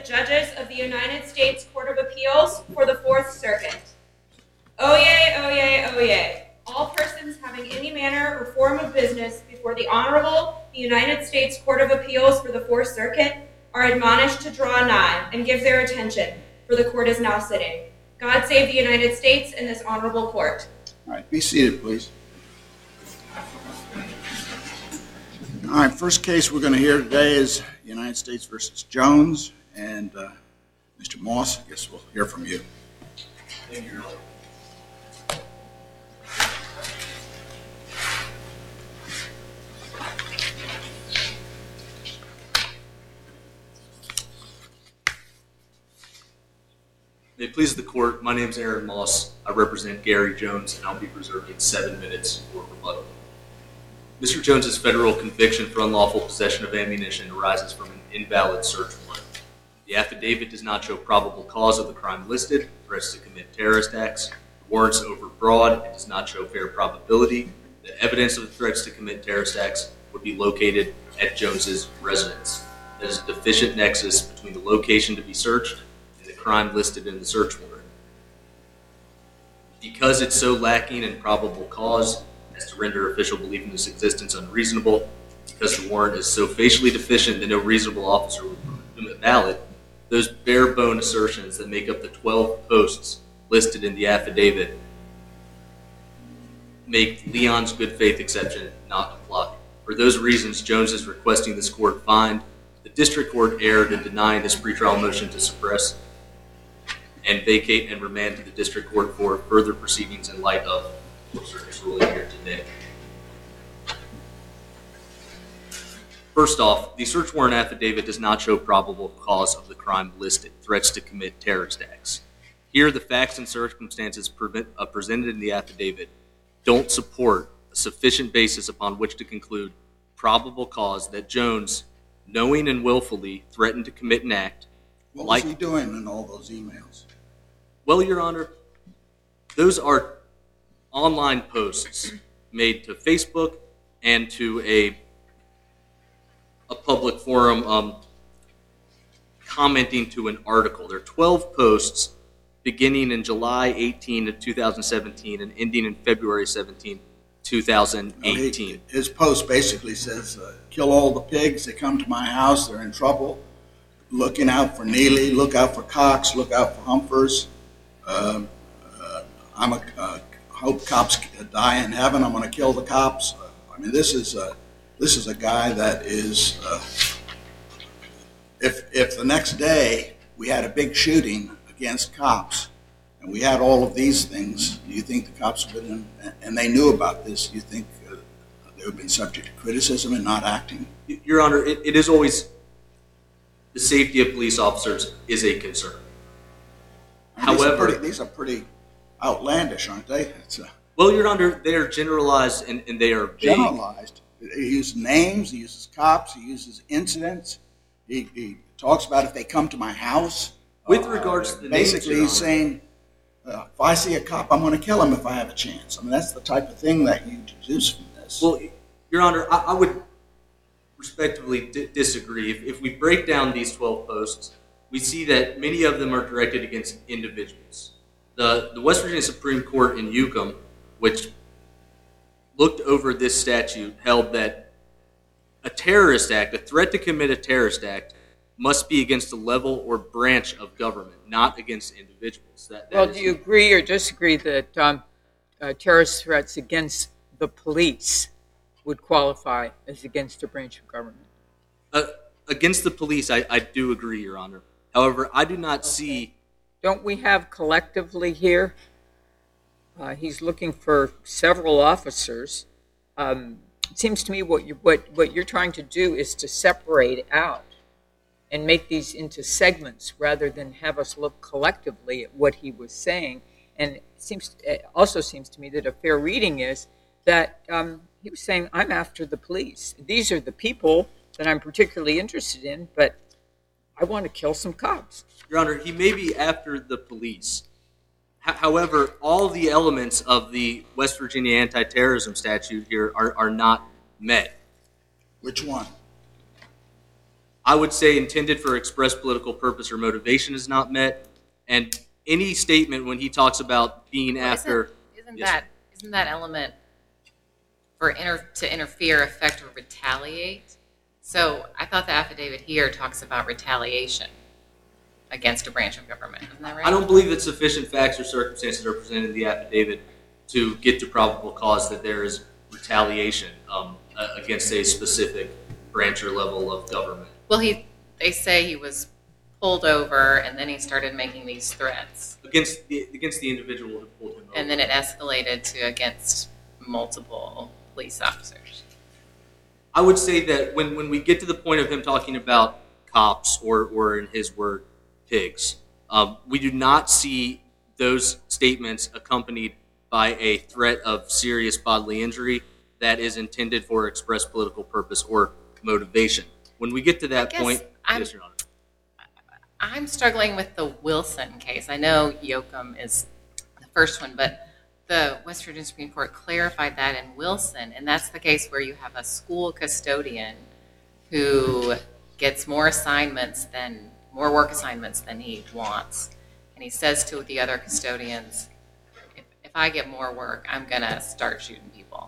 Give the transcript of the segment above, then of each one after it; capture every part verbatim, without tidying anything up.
judges of the United States Court of Appeals for the Fourth Circuit. Oyez, oyez, oyez. All persons having any manner or form of business before the Honorable the United States Court of Appeals for the Fourth Circuit are admonished to draw nigh and give their attention, for the court is now sitting. God save the United States and this honorable court. All right, be seated, please. All right, first case we're going to hear today is United States versus Jones, and uh, Mister Moss, I guess we'll hear from you. Thank you. May it please the court, my name is Aaron Moss. I represent Gary Jones, and I'll be reserving seven minutes for rebuttal. Mister Jones's federal conviction for unlawful possession of ammunition arises from an invalid search warrant. The affidavit does not show probable cause of the crime listed, threats to commit terrorist acts. The warrant's overbroad and does not show fair probability that evidence of the threats to commit terrorist acts would be located at Jones's residence. There is a deficient nexus between the location to be searched and the crime listed in the search warrant. Because it's so lacking in probable cause as to render official belief in its existence unreasonable, because the warrant is so facially deficient that no reasonable officer would presume it valid, those bare-bone assertions that make up the twelve posts listed in the affidavit make Leon's good faith exception not apply. For those reasons, Jones is requesting this court find the district court erred in denying his pretrial motion to suppress and vacate and remand to the district court for further proceedings in light of the circuit's ruling here today. First off, the search warrant affidavit does not show probable cause of the crime listed, threats to commit terrorist acts. Here, the facts and circumstances uh, presented in the affidavit don't support a sufficient basis upon which to conclude probable cause that Jones, knowing and willfully, threatened to commit an act. What like, was he doing in all those emails? Well, Your Honor, those are online posts made to Facebook and to a a public forum um, commenting to an article. There are twelve posts beginning in July eighteenth of two thousand seventeen and ending in February seventeenth, two thousand eighteen. No, he, his post basically says, uh, kill all the pigs that come to my house, they're in trouble. Looking out for Neely, look out for Cox, look out for Humphers. Um, uh, I'm a uh, hope cops die in heaven. I'm going to kill the cops. Uh, I mean, this is a this is a guy that is. Uh, if if the next day we had a big shooting against cops, and we had all of these things, do you think the cops would have been, and they knew about this? Do you think uh, they would have been subject to criticism and not acting? Your Honor, it, it is always the safety of police officers is a concern. And However, these are, pretty, these are pretty outlandish, aren't they? It's a, well, Your Honor, they are generalized and, and they are vague. Generalized. He uses names, he uses cops, he uses incidents. He, he talks about if they come to my house. With uh, regards to the basically, names, he's saying, uh, if I see a cop, I'm going to kill him if I have a chance. I mean, that's the type of thing that you deduce from this. Well, Your Honor, I, I would respectively d- disagree. If, if we break down these twelve posts, we see that many of them are directed against individuals. The, the West Virginia Supreme Court in Yukon, which looked over this statute, held that a terrorist act, a threat to commit a terrorist act, must be against a level or branch of government, not against individuals. That, that well, is, do you agree or disagree that um, uh, terrorist threats against the police would qualify as against a branch of government? Uh, against the police, I, I do agree, Your Honor. However, I do not okay. see... Don't we have collectively here? Uh, he's looking for several officers. Um, it seems to me what, you, what, what you're trying to do is to separate out and make these into segments rather than have us look collectively at what he was saying. And it seems, it also seems to me that a fair reading is that um, he was saying, I'm after the police. These are the people that I'm particularly interested in, but I want to kill some cops. Your Honor, he may be after the police. H- however, all the elements of the West Virginia anti-terrorism statute here are, are not met. Which one? I would say intended for express political purpose or motivation is not met. And any statement when he talks about being well, after... Isn't, isn't, yes, that, isn't that element for inter, to interfere, affect, or retaliate? So I thought the affidavit here talks about retaliation against a branch of government. Isn't that right? I don't believe that sufficient facts or circumstances are presented in the affidavit to get to probable cause that there is retaliation um, against a specific branch or level of government. Well, he they say he was pulled over and then he started making these threats. Against the, against the individual who pulled him over. And then it escalated to against multiple police officers. I would say that when, when we get to the point of him talking about cops or, or in his word, pigs, um, we do not see those statements accompanied by a threat of serious bodily injury that is intended for express political purpose or motivation. When we get to that point, I'm, yes, Your Honor. I'm struggling with the Wilson case. I know Yoakum is the first one, but the West Virginia Supreme Court clarified that in Wilson, and that's the case where you have a school custodian who gets more assignments than more work assignments than he wants, and he says to the other custodians, "If, if I get more work, I'm gonna start shooting people."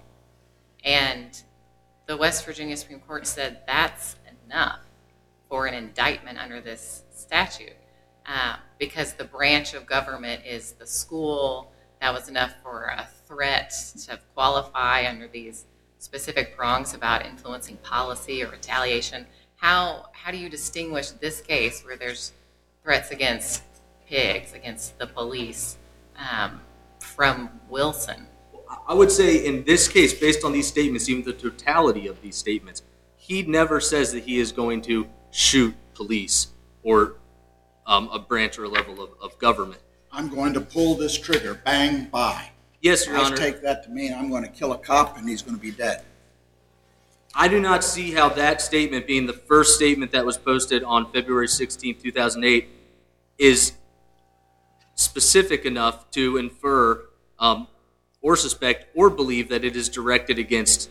And the West Virginia Supreme Court said that's enough for an indictment under this statute uh, because the branch of government is the school. That was enough for a threat to qualify under these specific prongs about influencing policy or retaliation. How how do you distinguish this case where there's threats against pigs, against the police, um, from Wilson? I would say in this case, based on these statements, even the totality of these statements, he never says that he is going to shoot police or um, a branch or a level of, of government. I'm going to pull this trigger, bang, bye. Yes, Your Guys Honor. take that to mean I'm going to kill a cop and he's going to be dead. I do not see how that statement, being the first statement that was posted on February sixteenth, two thousand eight, is specific enough to infer um, or suspect or believe that it is directed against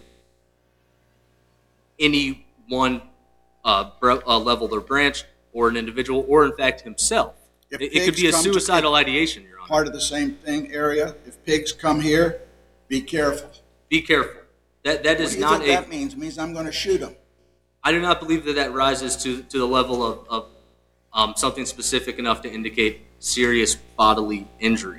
any one uh, br- uh, level or branch or an individual or, in fact, himself. If It, it could pigs be a come to suicidal ideation, Your Honor. Part of the same thing area. If pigs come here, be careful. Be careful. That that What is do you not think a. that means? It means I'm going to shoot them. I do not believe that that rises to to the level of, of um, something specific enough to indicate serious bodily injury.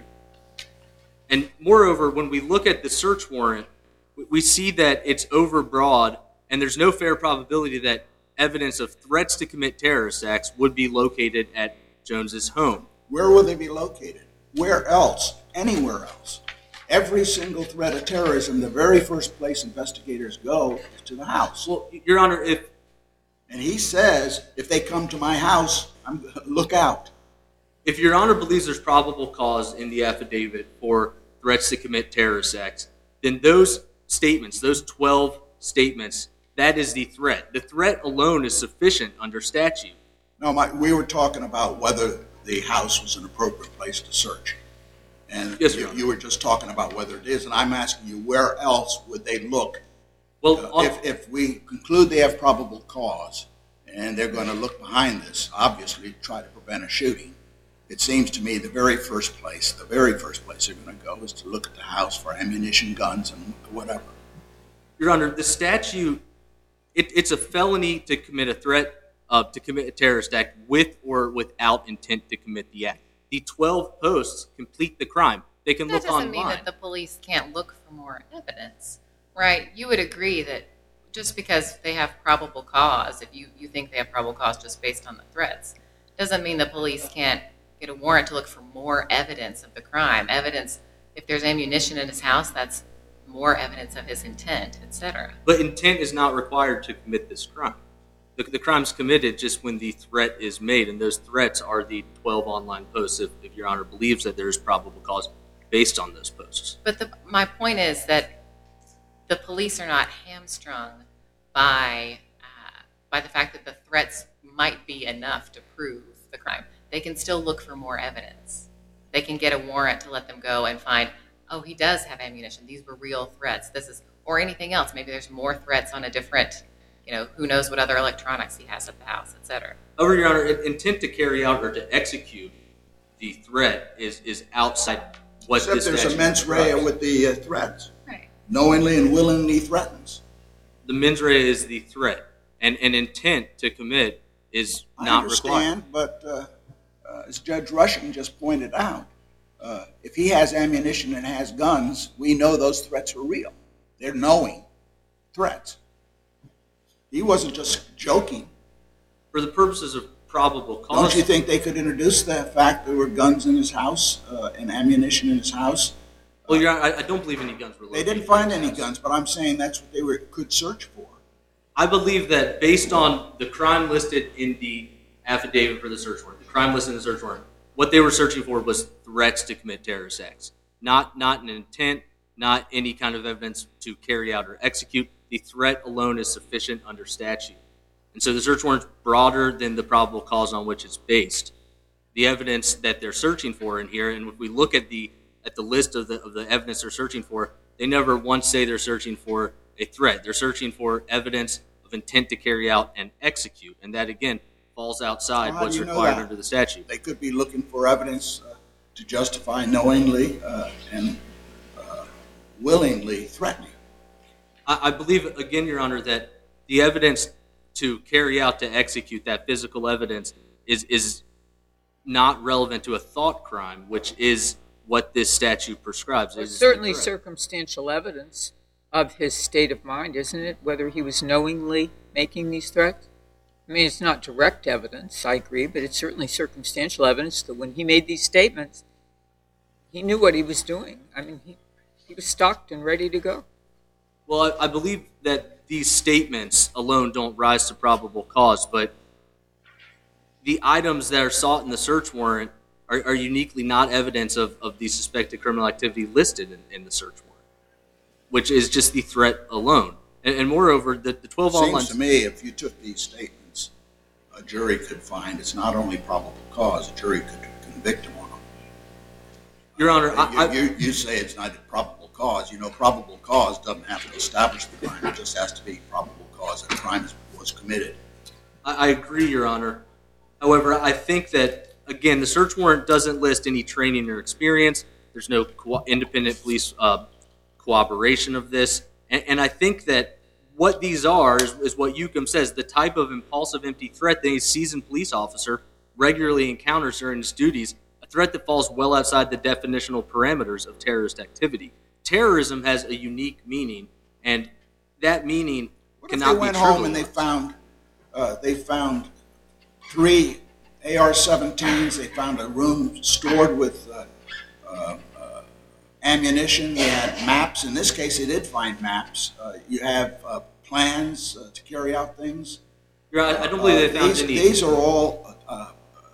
And moreover, when we look at the search warrant, we- we see that it's overbroad, and there's no fair probability that evidence of threats to commit terrorist acts would be located at Jones's home. Where will they be located? Where else? Anywhere else. Every single threat of terrorism, the very first place investigators go is to the house. Well, Your Honor, if And he says, if they come to my house, I'm look out. if Your Honor believes there's probable cause in the affidavit for threats to commit terrorist acts, then those statements, those twelve statements, that is the threat. The threat alone is sufficient under statute. No, my, we were talking about whether the house was an appropriate place to search. And Yes, you, Your Honor. you were just talking about whether it is, and I'm asking you, where else would they look? Well, Uh, on- if, if we conclude they have probable cause, and they're going to look behind this, obviously try to prevent a shooting, it seems to me the very first place, the very first place they're going to go is to look at the house for ammunition, guns, and whatever. Your Honor, the statute, it, it's a felony to commit a threat, uh, to commit a terrorist act with or without intent to commit the act. The twelve posts complete the crime. They can That look doesn't online. mean that the police can't look for more evidence, right? You would agree that just because they have probable cause, if you, you think they have probable cause just based on the threats, doesn't mean the police can't get a warrant to look for more evidence of the crime. Evidence, if there's ammunition in his house, that's more evidence of his intent, et cetera. But intent is not required to commit this crime. The, the crime's committed just when the threat is made, and those threats are the twelve online posts, if, if Your Honor believes that there is probable cause based on those posts. But the, my point is that the police are not hamstrung by uh, by the fact that the threats might be enough to prove the crime. They can still look for more evidence. They can get a warrant to let them go and find, oh, he does have ammunition. These were real threats. This is, or anything else. Maybe there's more threats on a different you know, who knows what other electronics he has at the house, et cetera. However, Your Honor, intent to carry out or to execute the threat is, is outside what Except this there's a statute mens rea describes. with the uh, threats. Right. Knowingly and willingly threatens. The mens rea is the threat, and an intent to commit is I not understand, required. but uh, uh, as Judge Rushing just pointed out, uh, if he has ammunition and has guns, we know those threats are real. They're knowing threats. He wasn't just joking. For the purposes of probable cause, Don't you think they could introduce the fact there were guns in his house uh, and ammunition in his house? well, Your Honor, I, I don't believe any guns were They located. didn't find in any his guns, house. but I'm saying that's what they were could search for. I believe that based on the crime listed in the affidavit for the search warrant, the crime listed in the search warrant, what they were searching for was threats to commit terrorist acts, not not an intent, not any kind of evidence to carry out or execute. The threat alone is sufficient under statute. And so the search warrant's broader than the probable cause on which it's based. The evidence that they're searching for in here, and if we look at the at the list of the of the evidence they're searching for, they never once say they're searching for a threat. They're searching for evidence of intent to carry out and execute, and that again falls outside Well, how what's do you know required that? under the statute. They could be looking for evidence uh, to justify knowingly uh, and uh, willingly threatening. I, I believe again, Your Honor, that the evidence to carry out to execute that physical evidence is is not relevant to a thought crime, which is what this statute prescribes. It's is certainly the threat. circumstantial evidence of his state of mind, isn't it? Whether he was knowingly making these threats. I mean, it's not direct evidence, I agree, but it's certainly circumstantial evidence that when he made these statements, he knew what he was doing. I mean, he, he was stocked and ready to go. Well, I, I believe that these statements alone don't rise to probable cause, but the items that are sought in the search warrant are, are uniquely not evidence of, of the suspected criminal activity listed in, in the search warrant, which is just the threat alone. And, and moreover, the, the twelve online... Seems to me if you took these statements, a jury could find it's not only probable cause, a jury could convict him on them. Your Honor, You, I, I, you, you say it's not a probable cause. You know, probable cause doesn't have to establish the crime. It just has to be probable cause that a crime was committed. I I agree, Your Honor. However, I think that, again, the search warrant doesn't list any training or experience. There's no co- independent police uh, corroboration of this. And, and I think that what these are is, is what Ucum says, the type of impulsive, empty threat that a seasoned police officer regularly encounters during his duties, a threat that falls well outside the definitional parameters of terrorist activity. Terrorism has a unique meaning, and that meaning What if cannot they went be home and they trivialized. found uh, they found three A R seventeens? They found a room stored with uh, uh, uh, ammunition. They had maps. In this case, they did find maps. Uh, you have uh, plans uh, to carry out things. Your Honor, I don't believe they Uh, found these, any. these are all uh,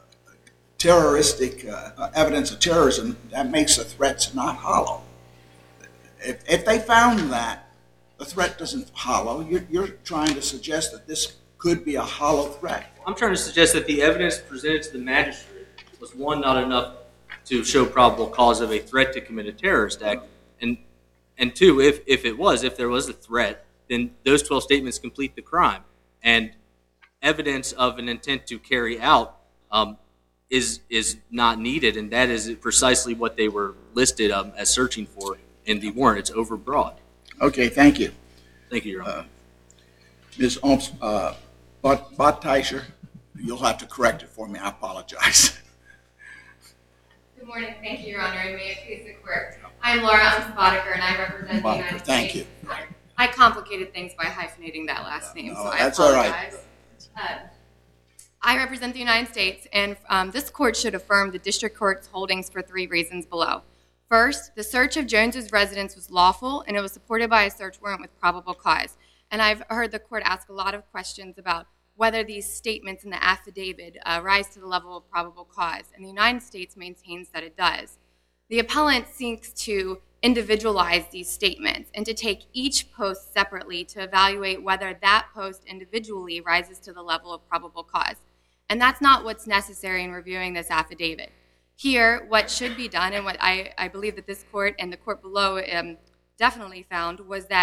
terroristic uh, uh, evidence of terrorism. That makes the threats not hollow. If, if they found that, the threat doesn't hollow. You're, you're trying to suggest that this could be a hollow threat. I'm trying to suggest that the evidence presented to the magistrate was, one, not enough to show probable cause of a threat to commit a terrorist act, and and two, if, if it was, if there was a threat, then those twelve statements complete the crime. And evidence of an intent to carry out um, is is not needed, and that is precisely what they were listed um, as searching for in the warrant. It's overbroad. Okay, thank you. Thank you, Your Honor. Uh, Miz Omps, uh, Bot, Botteicher, you'll have to correct it for me. I apologize. Good morning. Thank you, Your Honor, and may it please the court. I'm Laura Umspotiker, and I represent the Umspotiker, United thank States. you. I complicated things by hyphenating that last name, No, so I that's all right. apologize. Uh, I represent the United States, and um, this court should affirm the district court's holdings for three reasons below. First, the search of Jones's residence was lawful, and it was supported by a search warrant with probable cause. And I've heard the court ask a lot of questions about whether these statements in the affidavit uh, rise to the level of probable cause, and the United States maintains that it does. The appellant seeks to individualize these statements and to take each post separately to evaluate whether that post individually rises to the level of probable cause. And that's not what's necessary in reviewing this affidavit. Here, what should be done, and what I, I believe that this court and the court below um, definitely found, was that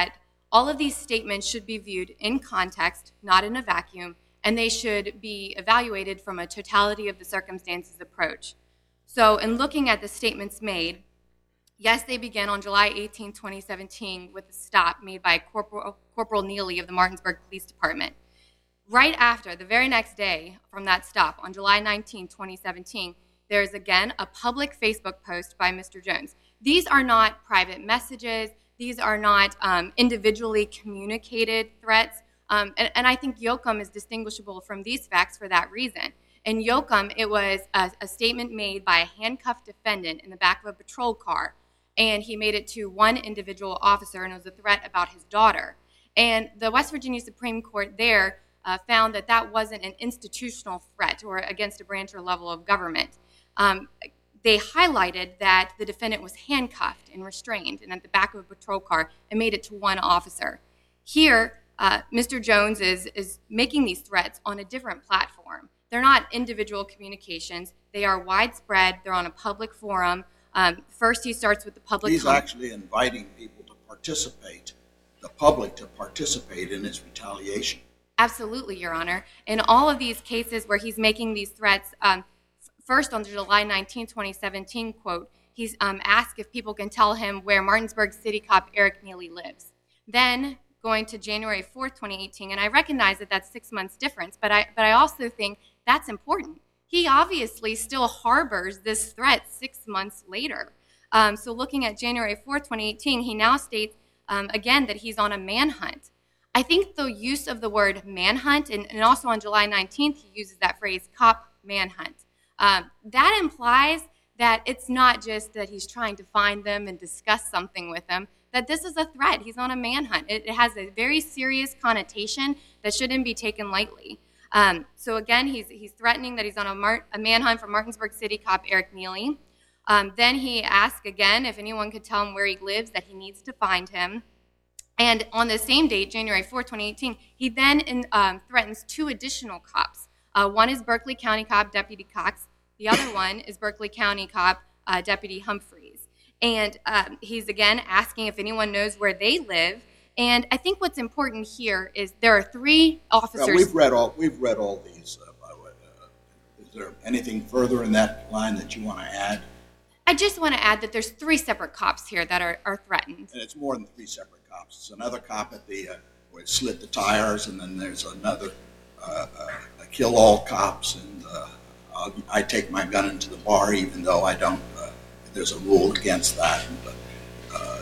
All of these statements should be viewed in context, not in a vacuum, and they should be evaluated from a totality of the circumstances approach. So in looking at the statements made, yes, they began on July eighteenth, twenty seventeen with a stop made by Corporal, Corporal Neely of the Martinsburg Police Department. Right after, the very next day from that stop, on July nineteenth, twenty seventeen, there is again a public Facebook post by Mister Jones. These are not private messages. These are not um, individually communicated threats. Um, and, and I think Yoakum is distinguishable from these facts for that reason. In Yoakum, it was a, a statement made by a handcuffed defendant in the back of a patrol car, and he made it to one individual officer, and it was a threat about his daughter. And the West Virginia Supreme Court there uh, found that that wasn't an institutional threat or against a branch or level of government. Um, they highlighted that the defendant was handcuffed and restrained and at the back of a patrol car and made it to one officer. Here, uh, Mister Jones is, is making these threats on a different platform. They're not individual communications. They are widespread. They're on a public forum. Um, first, he starts with the public. He's com- actually inviting people to participate, the public to participate in his retaliation. Absolutely, Your Honor. In all of these cases where he's making these threats, um, f- first on the July nineteenth, twenty seventeen quote, he's um, asked if people can tell him where Martinsburg City Cop Eric Neely lives. Then going to January fourth, twenty eighteen, and I recognize that that's six months difference, but I but I also think that's important. He obviously still harbors this threat six months later. Um, so looking at January fourth, twenty eighteen, he now states um, again that he's on a manhunt. I think the use of the word manhunt, and, and also on July nineteenth, he uses that phrase, cop manhunt. Um, that implies that it's not just that he's trying to find them and discuss something with them, that this is a threat. He's on a manhunt. It, it has a very serious connotation that shouldn't be taken lightly. Um, so again, he's he's threatening that he's on a, mar- a manhunt for Martinsburg City Cop Eric Neely. Um, then he asks again if anyone could tell him where he lives, that he needs to find him. And on the same date, January fourth, twenty eighteen, he then in, um, threatens two additional cops. Uh, one is Berkeley County Cop Deputy Cox. The other one is Berkeley County Cop uh, Deputy Humphreys. And um, he's again asking if anyone knows where they live. And I think what's important here is there are three officers. Well, we've read all we've read all these. Uh, by the way, uh, is there anything further in that line that you want to add? I just want to add that there's three separate cops here that are, are threatened. And it's more than three separate cops. It's another cop at the uh, where it slit the tires, and then there's another uh, uh, kill all cops. And uh, I'll, I take my gun into the bar, even though I don't. Uh, there's a rule against that. But, uh,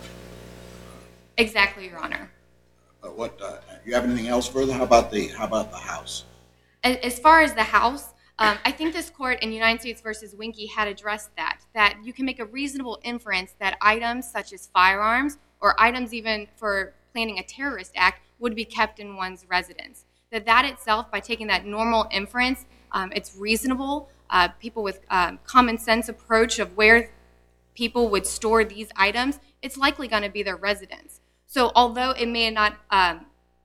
Exactly, Your Honor. But what? Uh, you have anything else further? How about the How about the house? As far as the house, um, I think this court in United States versus Winkie had addressed that, that you can make a reasonable inference that items such as firearms or items even for planning a terrorist act would be kept in one's residence. That that itself, by taking that normal inference, um, it's reasonable. Uh, people with um, common sense approach of where people would store these items, it's likely going to be their residence. So although it may not, um,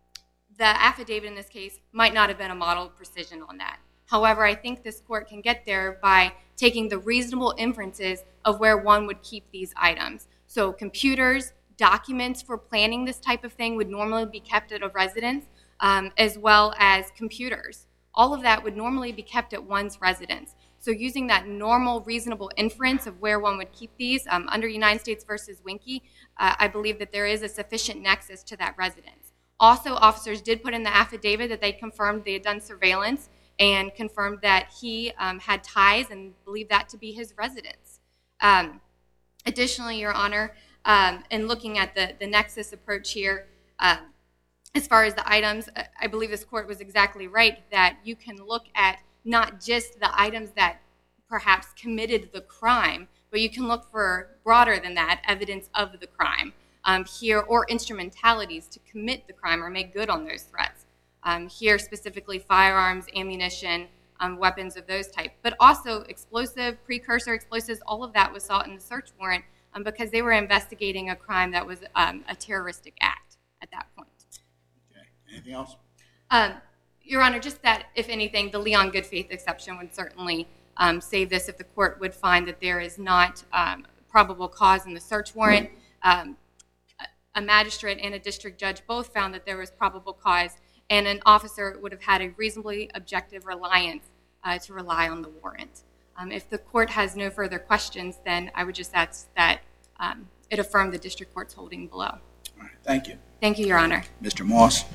the affidavit in this case might not have been a model of precision on that. However, I think this court can get there by taking the reasonable inferences of where one would keep these items. So computers, documents for planning this type of thing would normally be kept at a residence, um, as well as computers. All of that would normally be kept at one's residence. So using that normal, reasonable inference of where one would keep these, um, under United States versus Winkie, uh, I believe that there is a sufficient nexus to that residence. Also, officers did put in the affidavit that they confirmed they had done surveillance and confirmed that he um, had ties and believed that to be his residence. Um, additionally, Your Honor, um, in looking at the, the nexus approach here, uh, as far as the items, I believe this court was exactly right that you can look at not just the items that perhaps committed the crime, but you can look for broader than that evidence of the crime um, here, or instrumentalities to commit the crime or make good on those threats. Um, here specifically firearms, ammunition, um, weapons of those type, but also explosive, precursor explosives, all of that was sought in the search warrant um, because they were investigating a crime that was um, a terroristic act at that point. Okay. Anything else? Um, Your Honor, just that, if anything, the Leon good faith exception would certainly um, save this if the court would find that there is not um, probable cause in the search warrant. Um, a magistrate and a district judge both found that there was probable cause, and an officer would have had a reasonably objective reliance uh, to rely on the warrant. Um, if the court has no further questions, then I would just ask that um, it affirm the district court's holding below. All right, thank you. Thank you, Your Honor. Mister Moss?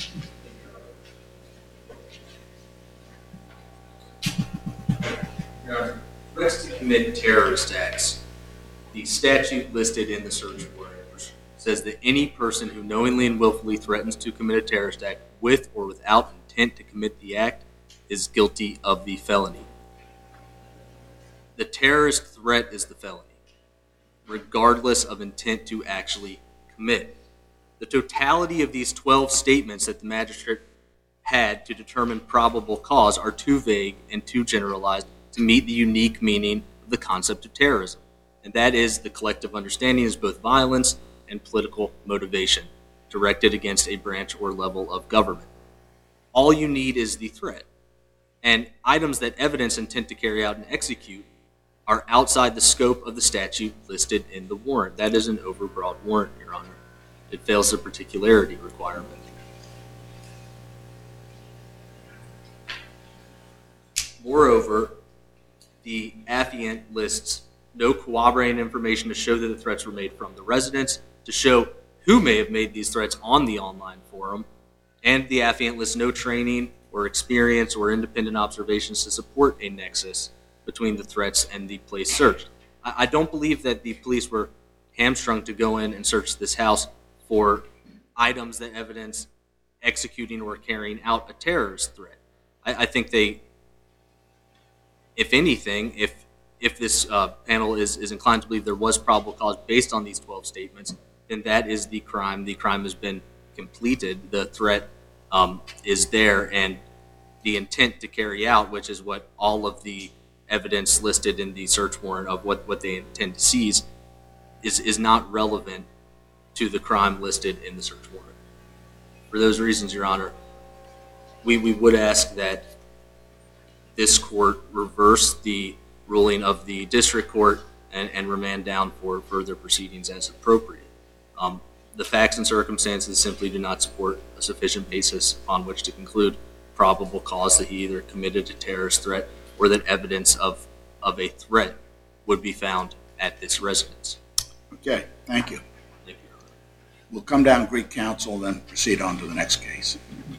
Your Honor, threats to commit terrorist acts. The statute listed in the search warrant says that any person who knowingly and willfully threatens to commit a terrorist act with or without intent to commit the act is guilty of the felony. The terrorist threat is the felony, regardless of intent to actually commit. The totality of these twelve statements that the magistrate had to determine probable cause are too vague and too generalized to meet the unique meaning of the concept of terrorism. And that is the collective understanding is both violence and political motivation directed against a branch or level of government. All you need is the threat. And items that evidence intent to carry out and execute are outside the scope of the statute listed in the warrant. That is an overbroad warrant, Your Honor. It fails the particularity requirement. Moreover, the affiant lists no corroborating information to show that the threats were made from the residence, to show who may have made these threats on the online forum, and the affiant lists no training or experience or independent observations to support a nexus between the threats and the place searched. I, I don't believe that the police were hamstrung to go in and search this house for items that evidence executing or carrying out a terrorist threat. I, I think they, if anything, if if this uh, panel is, is inclined to believe there was probable cause based on these twelve statements, then that is the crime. The crime has been completed. The threat um, is there, and the intent to carry out, which is what all of the evidence listed in the search warrant of what, what they intend to seize, is, is not relevant to the crime listed in the search warrant. For those reasons, Your Honor, we, we would ask that this court reverse the ruling of the district court and, and remand down for further proceedings as appropriate. Um, the facts and circumstances simply do not support a sufficient basis upon which to conclude probable cause that he either committed a terrorist threat or that evidence of, of a threat would be found at this residence. Okay, thank you. Thank you, Your Honor. We'll come down to Greek Council, then proceed on to the next case.